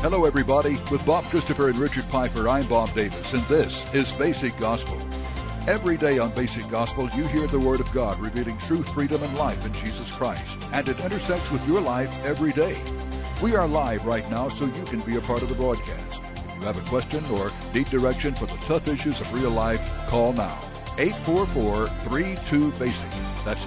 Hello, everybody. With Bob Christopher and Richard Piper, I'm Bob Davis, and this is Basic Gospel. Every day on Basic Gospel, you hear the Word of God revealing truth, freedom, and life in Jesus Christ, and it intersects with your life every day. We are live right now, so you can be a part of the broadcast. If you have a question or need direction for the tough issues of real life, call now. 844-32-BASIC. That's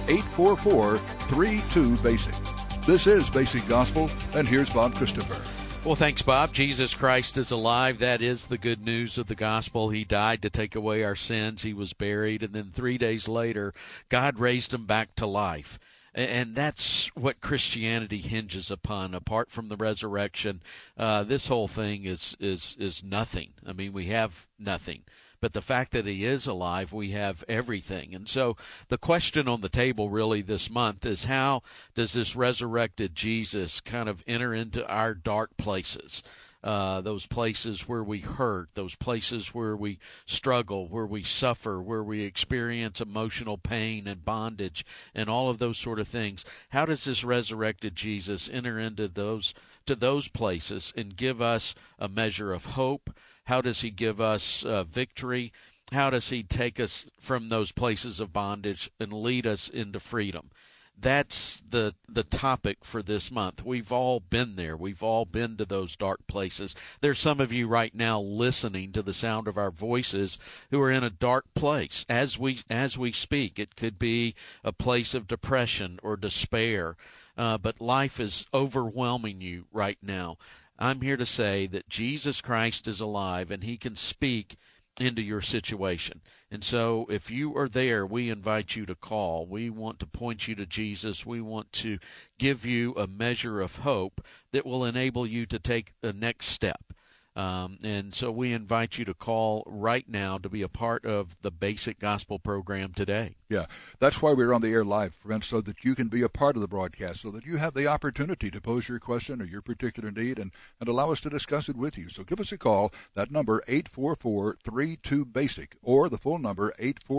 844-32-BASIC. This is Basic Gospel, and here's Bob Christopher. Well, thanks, Bob. Jesus Christ is alive. That is the good news of the gospel. He died to take away our sins. He was buried, and then 3 days later, God raised him back to life. And that's what Christianity hinges upon. Apart from the resurrection, this whole thing is nothing. I mean, we have nothing. But the fact that he is alive, we have everything. And so the question on the table really this month is, how does this resurrected Jesus kind of enter into our dark places? Those places where we hurt, those places where we struggle, where we suffer, where we experience emotional pain and bondage and all of those sort of things. How does this resurrected Jesus enter into those places and give us a measure of hope? How does he give us victory? How does he take us from those places of bondage and lead us into freedom? That's the topic for this month. We've all been there. We've all been to those dark places. There's some of you right now listening to the sound of our voices who are in a dark place as we speak. It could be a place of depression or despair, but life is overwhelming you right now. I'm here to say that Jesus Christ is alive, and he can speak into your situation. And so if you are there, we invite you to call. We want to point you to Jesus. We want to give you a measure of hope that will enable you to take the next step. And so we invite you to call right now to be a part of the Basic Gospel program today. Yeah, that's why we're on the air live, friends, so that you can be a part of the broadcast, so that you have the opportunity to pose your question or your particular need and allow us to discuss it with you. So give us a call. That number, 844-32-BASIC, or the phone number,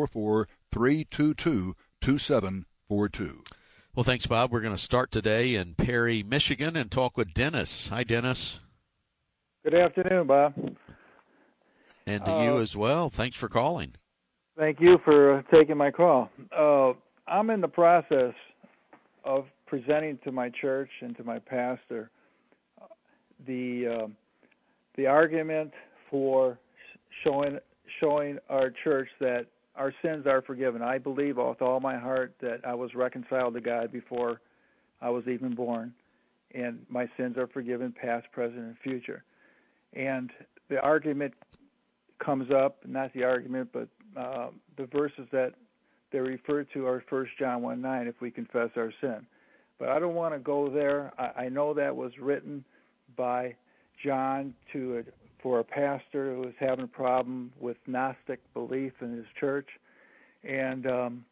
844-322-2742. Well, thanks, Bob. We're going to start today in Perry, Michigan, and talk with Dennis. Hi, Dennis. Good afternoon, Bob. And to you as well. Thanks for calling. Thank you for taking my call. I'm in the process of presenting to my church and to my pastor the argument for showing our church that our sins are forgiven. I believe with all my heart that I was reconciled to God before I was even born, and my sins are forgiven, past, present, and future. And the argument comes up, not the argument, but the verses that they refer to are 1 John 1:9, if we confess our sin. But I don't want to go there. I know that was written by John for a pastor who was having a problem with Gnostic belief in his church. And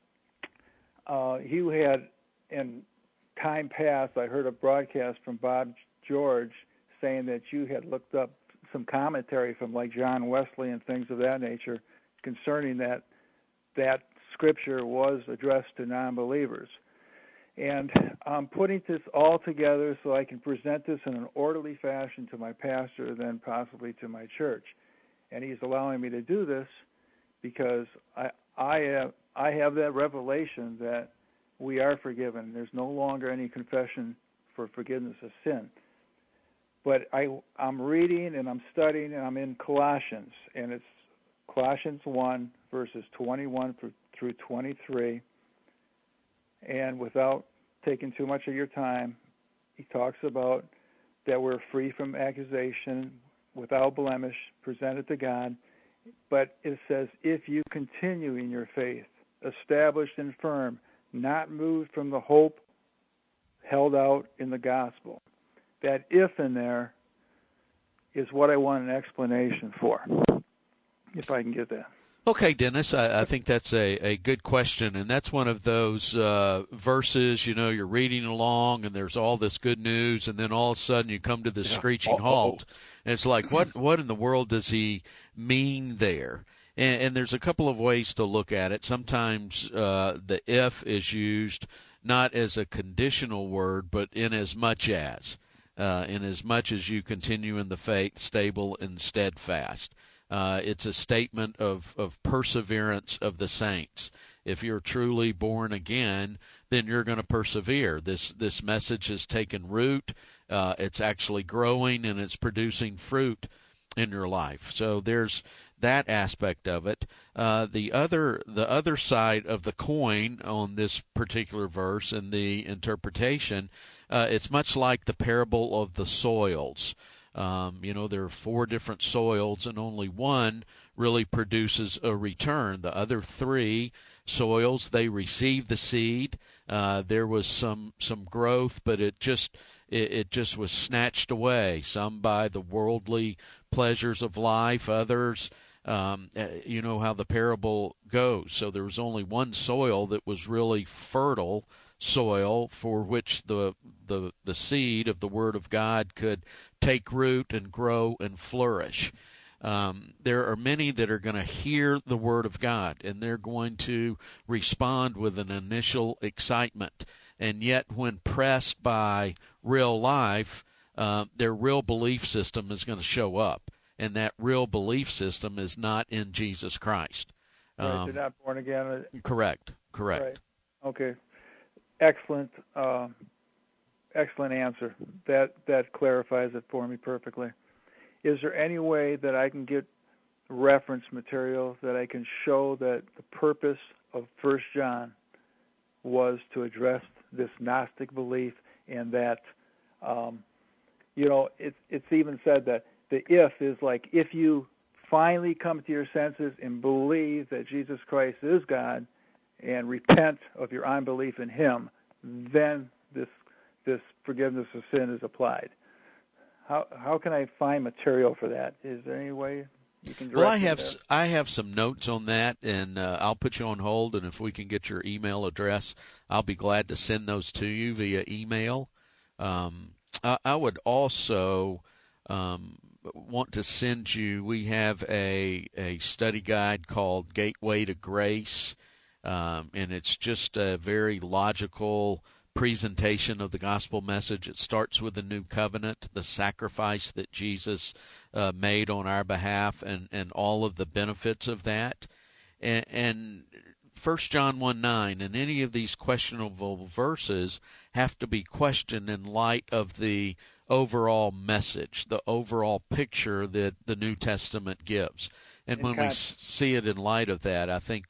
he had, in time past, I heard a broadcast from Bob George saying that you had looked up some commentary from like John Wesley and things of that nature concerning that scripture was addressed to non-believers. And I'm putting this all together so I can present this in an orderly fashion to my pastor, then possibly to my church. And he's allowing me to do this because I have that revelation that we are forgiven. There's no longer any confession for forgiveness of sin. But I'm reading and I'm studying, and I'm in Colossians, and it's Colossians 1, verses 21 through 23. And without taking too much of your time, he talks about that we're free from accusation, without blemish, presented to God. But it says, if you continue in your faith, established and firm, not moved from the hope held out in the gospel. That if in there is what I want an explanation for, if I can get that. Okay, Dennis, I think that's a good question, and that's one of those verses, you're reading along, and there's all this good news, and then all of a sudden you come to this screeching halt, and it's like, what in the world does he mean there? And there's a couple of ways to look at it. Sometimes the if is used not as a conditional word, but in as much as. inasmuch as you continue in the faith, stable and steadfast. It's a statement of perseverance of the saints. If you're truly born again, then you're going to persevere. This message has taken root. It's actually growing, and it's producing fruit in your life. So there's that aspect of it. The other side of the coin on this particular verse and the interpretation, it's much like the parable of the soils. There are 4 different soils, and only one really produces a return. The other 3 soils, they receive the seed. There was some growth, but it just was snatched away. Some by the worldly pleasures of life, others, you know how the parable goes. So there was only one soil that was really fertile soil, for which the seed of the Word of God could take root and grow and flourish. There are many that are going to hear the Word of God, and they're going to respond with an initial excitement. And yet, when pressed by real life, their real belief system is going to show up. And that real belief system is not in Jesus Christ. Right, they're not born again. Correct. Right. Okay. Excellent answer. That clarifies it for me perfectly. Is there any way that I can get reference material that I can show that the purpose of 1 John was to address this Gnostic belief, and that, it's even said that the if is like, if you finally come to your senses and believe that Jesus Christ is God and repent of your unbelief in Him, then this forgiveness of sin is applied. How can I find material for that? Is there any way you can direct me there? I have some notes on that, and I'll put you on hold, and if we can get your email address, I'll be glad to send those to you via email. I would also want to send you, we have a study guide called Gateway to Grace, and it's just a very logical presentation of the gospel message. It starts with the new covenant, the sacrifice that Jesus made on our behalf, and all of the benefits of that. And 1 John 1:9, and any of these questionable verses have to be questioned in light of the overall message, the overall picture that the New Testament gives. And when we see it in light of that, I think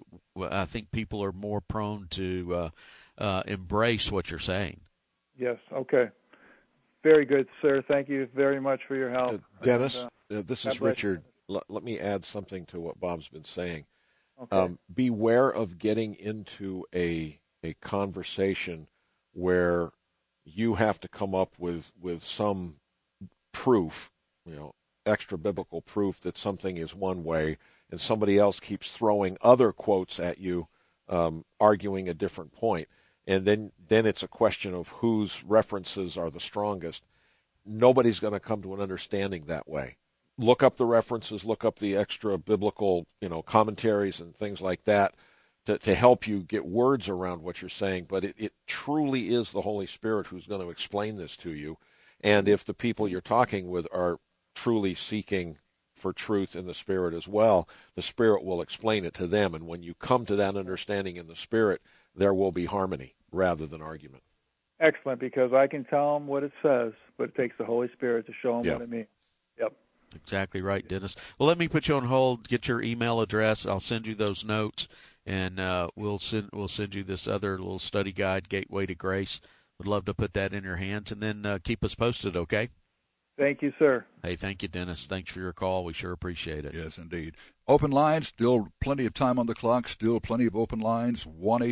people are more prone to embrace what you're saying. Yes. Okay. Very good, sir. Thank you very much for your help. Dennis, this is Richard. Let me add something to what Bob's been saying. Okay. Beware of getting into a conversation where you have to come up with some proof, extra biblical proof that something is one way, and somebody else keeps throwing other quotes at you, arguing a different point. And then it's a question of whose references are the strongest. Nobody's going to come to an understanding that way. Look up the references, look up the extra biblical, commentaries and things like that to help you get words around what you're saying. But it truly is the Holy Spirit who's going to explain this to you. And if the people you're talking with are truly seeking for truth in the Spirit as well, the Spirit will explain it to them. And when you come to that understanding in the Spirit, there will be harmony rather than argument. Excellent, because I can tell them what it says, but it takes the Holy Spirit to show them what it means. Yep. Exactly right, Dennis. Well, let me put you on hold, get your email address. I'll send you those notes, and we'll send you this other little study guide, Gateway to Grace. Would love to put that in your hands, and then keep us posted, okay? Thank you, sir. Hey, thank you, Dennis. Thanks for your call. We sure appreciate it. Yes, indeed. Open lines, still plenty of time on the clock, still plenty of open lines.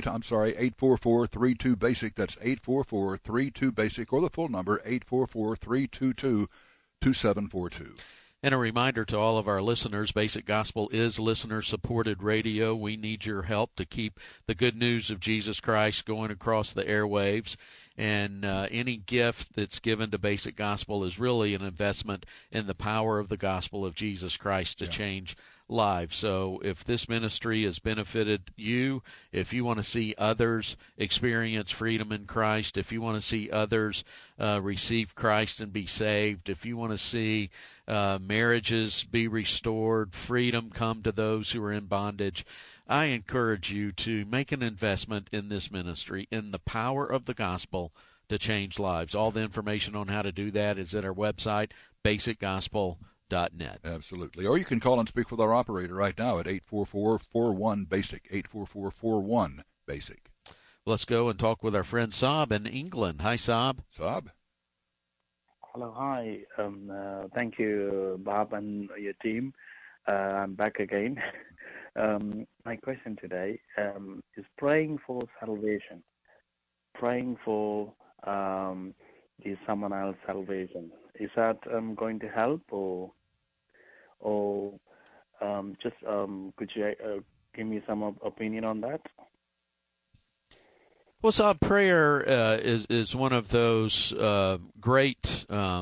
844-32-BASIC. That's 844-32-BASIC, or the full number, 844-322-2742. And a reminder to all of our listeners, Basic Gospel is listener-supported radio. We need your help to keep the good news of Jesus Christ going across the airwaves. And any gift that's given to Basic Gospel is really an investment in the power of the gospel of Jesus Christ to change lives. So if this ministry has benefited you, if you want to see others experience freedom in Christ, if you want to see others receive Christ and be saved, if you want to see marriages be restored, freedom come to those who are in bondage, I encourage you to make an investment in this ministry, in the power of the gospel to change lives. All the information on how to do that is at our website, basicgospel.net. Absolutely. Or you can call and speak with our operator right now at 844-41-BASIC, 844-41-BASIC. Let's go and talk with our friend Saab in England. Hi, Saab. Saab. Hello, hi. Thank you, Bob and your team. I'm back again. My question today is praying for salvation, praying for someone else's salvation. Is that going to help, or just could you give me some opinion on that? Well, Saab, prayer is one of those great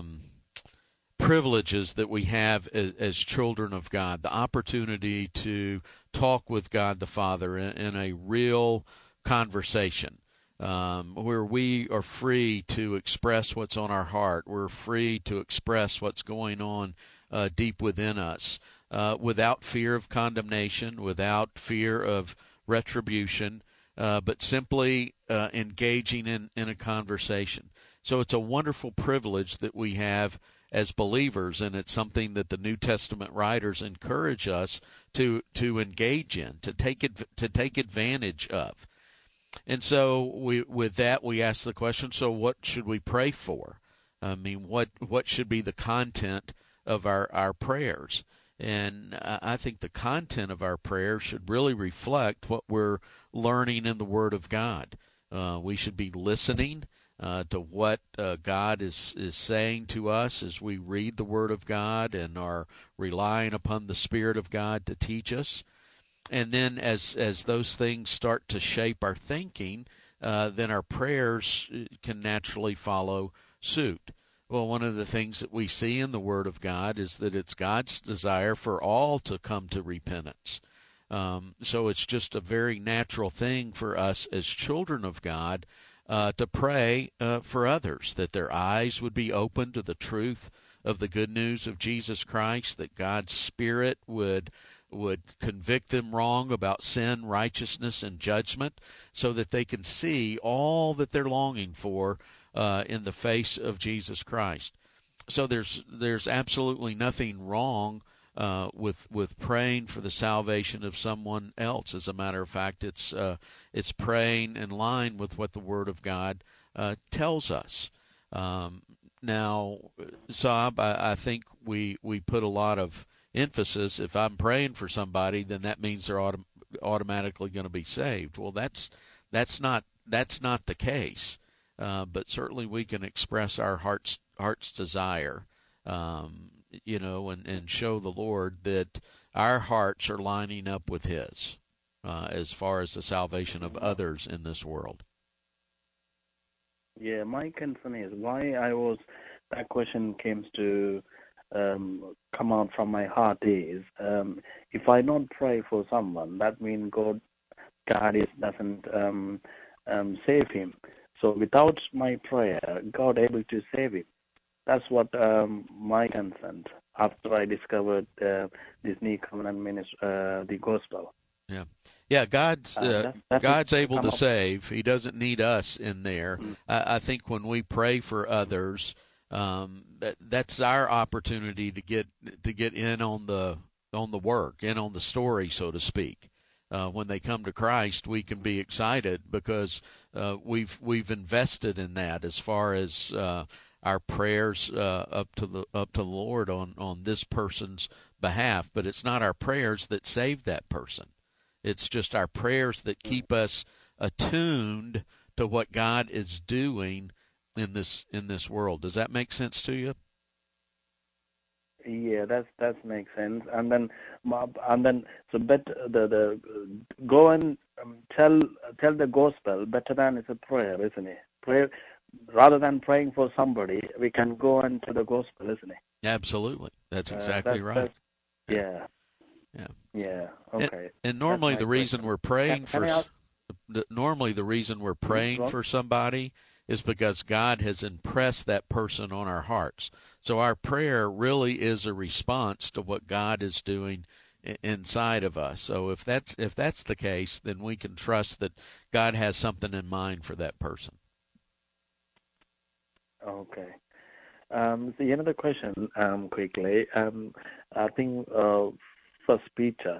privileges that we have as children of God, the opportunity to talk with God the Father in a real conversation. Where we are free to express what's on our heart. We're free to express what's going on deep within us without fear of condemnation, without fear of retribution, but simply engaging in a conversation. So it's a wonderful privilege that we have as believers, and it's something that the New Testament writers encourage us to engage in, to take advantage of. And so with that, we ask the question, so what should we pray for? I mean, what should be the content of our prayers? And I think the content of our prayers should really reflect what we're learning in the Word of God. We should be listening to what God is saying to us as we read the Word of God and are relying upon the Spirit of God to teach us. And then as those things start to shape our thinking, then our prayers can naturally follow suit. Well, one of the things that we see in the Word of God is that it's God's desire for all to come to repentance. So it's just a very natural thing for us as children of God to pray for others, that their eyes would be open to the truth of the good news of Jesus Christ, that God's Spirit would convict them wrong about sin, righteousness, and judgment, so that they can see all that they're longing for in the face of Jesus Christ. So there's absolutely nothing wrong with praying for the salvation of someone else. As a matter of fact, it's praying in line with what the Word of God tells us. Now, Saab, I think we put a lot of emphasis. If I'm praying for somebody, then that means they're automatically going to be saved. Well, that's not the case. But certainly we can express our heart's desire, and show the Lord that our hearts are lining up with His as far as the salvation of others in this world. Yeah, my concern is that question came to come out from my heart is, if I don't pray for someone, that means God doesn't save him. So without my prayer, God able to save him. That's what my concern after I discovered this new covenant ministry, the gospel. Yeah. God's able to save. He doesn't need us in there. Mm-hmm. I think when we pray for others, that's our opportunity to get in on the work, in on the story, so to speak. When they come to Christ, we can be excited because we've invested in that as far as our prayers up to the Lord on this person's behalf. But it's not our prayers that save that person. It's just our prayers that keep us attuned to what God is doing in this world. Does that make sense to you? Yeah, that makes sense. And then so the go and tell the gospel better than it's a prayer, isn't it? Prayer rather than praying for somebody, we can go into the gospel, isn't it? Absolutely, that's exactly right. Yeah. Yeah. Okay. And normally the reason we're praying for somebody is because God has impressed that person on our hearts. So our prayer really is a response to what God is doing inside of us. So if that's the case, then we can trust that God has something in mind for that person. Okay. So another question, quickly. I think First Peter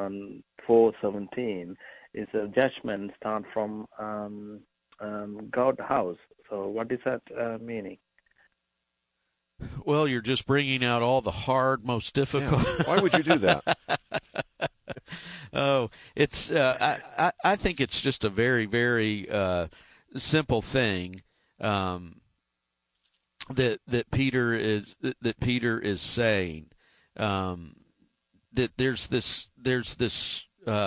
4:17 is a judgment start from God's house. So what is that meaning? Well, you're just bringing out all the hard, most difficult. Yeah. Why would you do that? Oh, it's. I think it's just a very, very simple thing that Peter is saying. That there's this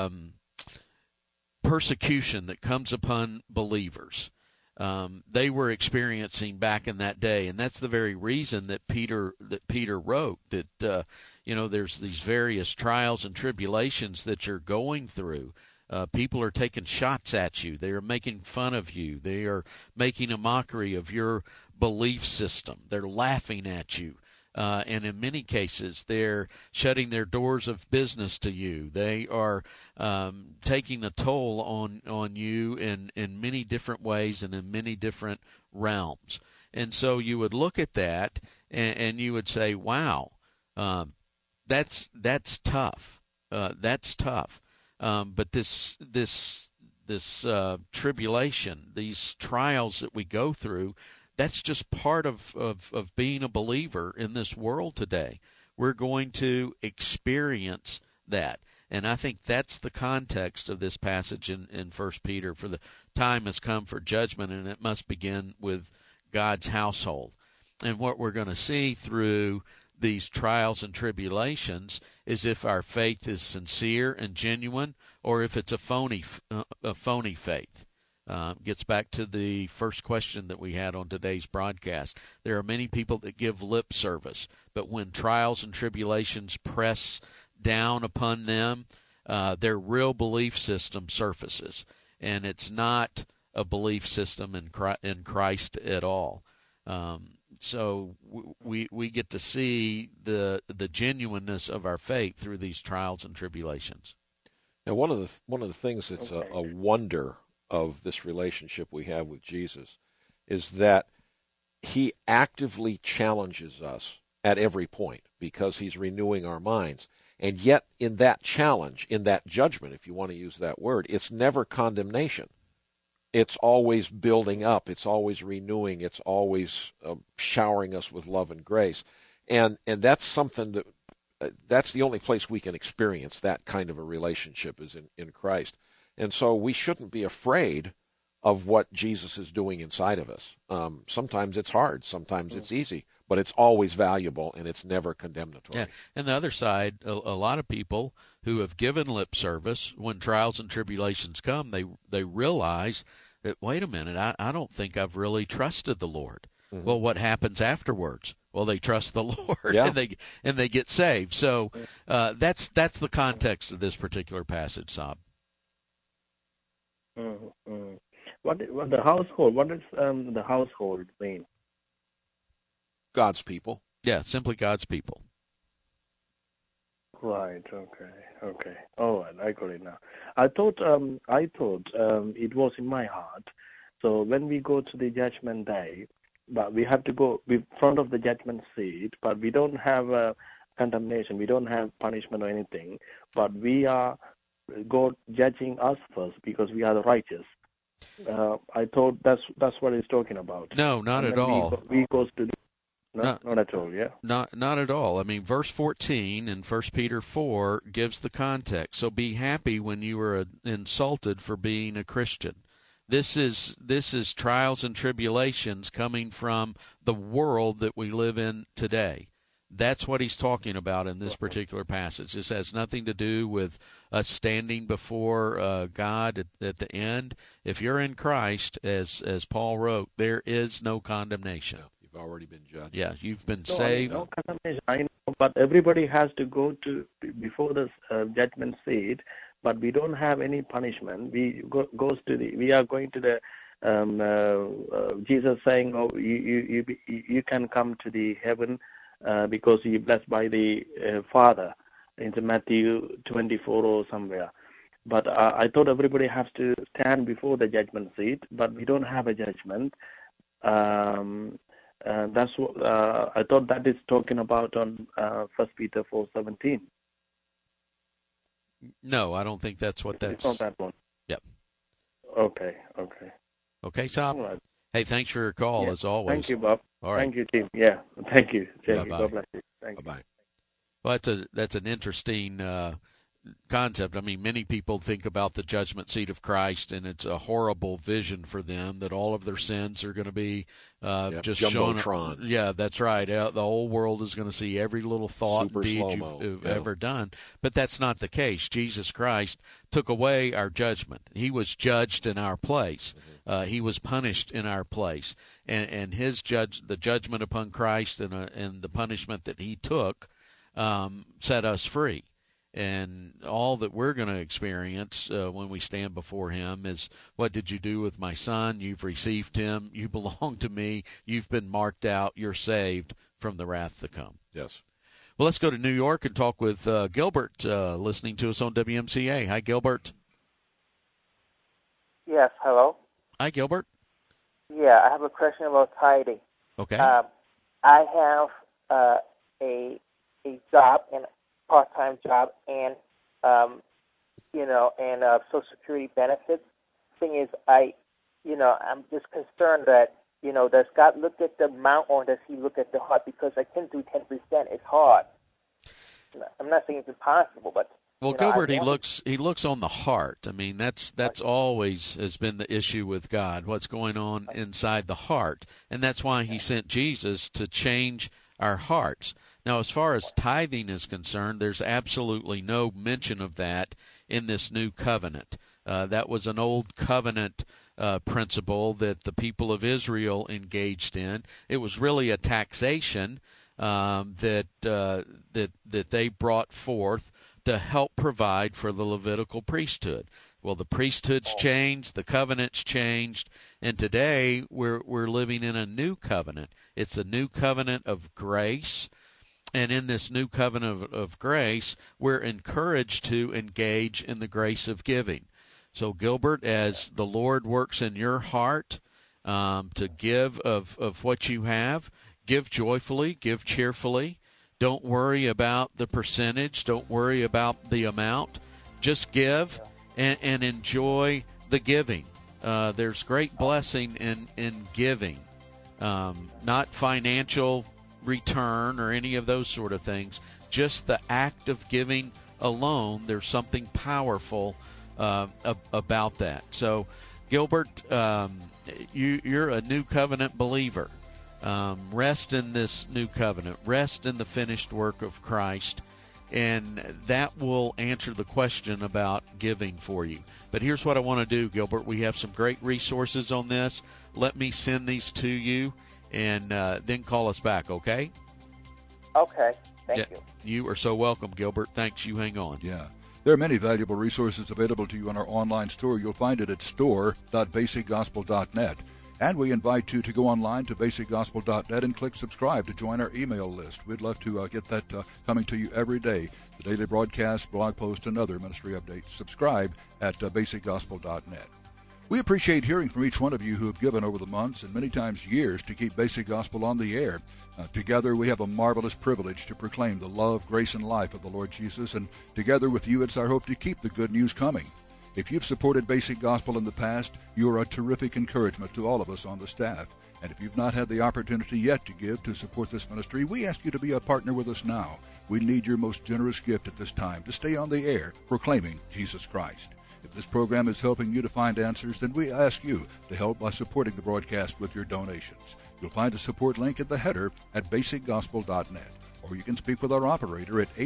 persecution that comes upon believers. They were experiencing back in that day, and that's the very reason that Peter wrote that. There's these various trials and tribulations that you're going through. People are taking shots at you. They are making fun of you. They are making a mockery of your belief system. They're laughing at you. And in many cases, they're shutting their doors of business to you. They are taking a toll on you in many different ways and in many different realms. And so you would look at that and you would say, wow, that's tough. That's tough. But this tribulation, these trials that we go through, that's just part of being a believer in this world today. We're going to experience that. And I think that's the context of this passage in 1 Peter. For the time has come for judgment, and it must begin with God's household. And what we're going to see through these trials and tribulations is if our faith is sincere and genuine, or if it's a phony faith. Gets back to the first question that we had on today's broadcast. There are many people that give lip service, but when trials and tribulations press down upon them, their real belief system surfaces, and it's not a belief system in Christ at all. So we get to see the genuineness of our faith through these trials and tribulations. Now, one of the things that's a wonder of this relationship we have with Jesus is that he actively challenges us at every point because he's renewing our minds. And yet in that challenge, in that judgment, if you want to use that word, it's never condemnation. It's always building up. It's always renewing. It's always showering us with love and grace. And that's something that's the only place we can experience that kind of a relationship is in Christ. And so we shouldn't be afraid of what Jesus is doing inside of us. Sometimes it's hard, sometimes it's easy, but it's always valuable and it's never condemnatory. Yeah. And the other side, a lot of people who have given lip service, when trials and tribulations come, they realize that, wait a minute, I don't think I've really trusted the Lord. Mm-hmm. Well, what happens afterwards? Well, they trust the Lord, yeah. and they get saved. So that's the context of this particular passage, Sab. Mm-hmm. What the household? What does the household mean? God's people. Yeah, simply God's people. Right. Okay. All right. I got it now. I thought it was in my heart. So when we go to the judgment day, but we have to go in front of the judgment seat, but we don't have condemnation, we don't have punishment or anything, but we are God judging us first because we are the righteous. I thought that's what he's talking about. No, not at all. We goes to not at all, yeah? Not at all. I mean, verse 14 in 1 Peter 4 gives the context. So be happy when you are insulted for being a Christian. This is trials and tribulations coming from the world that we live in today. That's what he's talking about in this particular passage. This has nothing to do with us standing before God at the end. If you're in Christ, as Paul wrote, there is no condemnation. Yeah, you've already been judged. Yeah, you've been saved. No condemnation. I know, but everybody has to go to before the judgment seat. But we don't have any punishment. We are going to the Jesus saying, "Oh, you can come to the heaven because you're blessed by the Father." Into Matthew 24 or somewhere. But I thought everybody has to stand before the judgment seat, but we don't have a judgment. That's what I thought that is talking about on 1 Peter 4:17. No, I don't think that's what that's. It's not that one. Yep. Okay, Tom. Right. Hey, thanks for your call, as always. Thank you, Bob. All right. Thank you, Tim. Yeah, thank you. Bye-bye. God bless you. Thank you. Bye-bye. Well, that's an interesting concept. I mean, many people think about the judgment seat of Christ, and it's a horrible vision for them that all of their sins are going to be just shown. Jumbotron. Yeah, that's right. The whole world is going to see every little thought and deed you've ever done. But that's not the case. Jesus Christ took away our judgment. He was judged in our place. He was punished in our place, and the judgment upon Christ and the punishment that he took set us free. And all that we're going to experience when we stand before him is, what did you do with my son? You've received him. You belong to me. You've been marked out. You're saved from the wrath to come. Yes. Well, let's go to New York and talk with Gilbert, listening to us on WMCA. Hi, Gilbert. Yes, hello. Hi, Gilbert. Yeah, I have a question about tithing. Okay. I have a job, and part-time job, and Social Security benefits. Thing is, I'm just concerned that does God look at the amount or does He look at the heart? Because I can do 10%. It's hard. I'm not saying it's impossible, but Gilbert, he looks on the heart. I mean, that's always has been the issue with God. What's going on inside the heart, and that's why He sent Jesus to change our hearts. Now, as far as tithing is concerned, there's absolutely no mention of that in this new covenant. That was an old covenant principle that the people of Israel engaged in. It was really a taxation that they brought forth to help provide for the Levitical priesthood. Well, the priesthood's changed, the covenant's changed, and today we're living in a new covenant. It's a new covenant of grace. And in this new covenant of grace, we're encouraged to engage in the grace of giving. So, Gilbert, as the Lord works in your heart to give of what you have, give joyfully, give cheerfully. Don't worry about the percentage. Don't worry about the amount. Just give and enjoy the giving. There's great blessing in giving, not financial return or any of those sort of things. Just the act of giving alone, there's something powerful about that. So, Gilbert, you're a new covenant believer. Rest in this new covenant. Rest in the finished work of Christ, and that will answer the question about giving for you. But here's what I want to do, Gilbert. We have some great resources on this. Let me send these to you, and then call us back, okay? Okay. Thank you. You are so welcome, Gilbert. Thanks. You hang on. Yeah. There are many valuable resources available to you on our online store. You'll find it at store.basicgospel.net. And we invite you to go online to basicgospel.net and click subscribe to join our email list. We'd love to get that coming to you every day. The daily broadcast, blog post, and other ministry updates. Subscribe at basicgospel.net. We appreciate hearing from each one of you who have given over the months and many times years to keep Basic Gospel on the air. Together we have a marvelous privilege to proclaim the love, grace, and life of the Lord Jesus, and together with you it's our hope to keep the good news coming. If you've supported Basic Gospel in the past, you are a terrific encouragement to all of us on the staff. And if you've not had the opportunity yet to give to support this ministry, we ask you to be a partner with us now. We need your most generous gift at this time to stay on the air proclaiming Jesus Christ. If this program is helping you to find answers, then we ask you to help by supporting the broadcast with your donations. You'll find a support link at the header at basicgospel.net, or you can speak with our operator at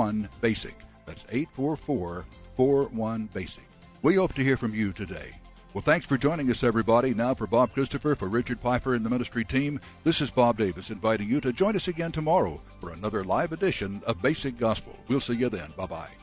844-41-BASIC. That's 844-41-BASIC. We hope to hear from you today. Well, thanks for joining us, everybody. Now for Bob Christopher, for Richard Piper and the ministry team, this is Bob Davis inviting you to join us again tomorrow for another live edition of Basic Gospel. We'll see you then. Bye-bye.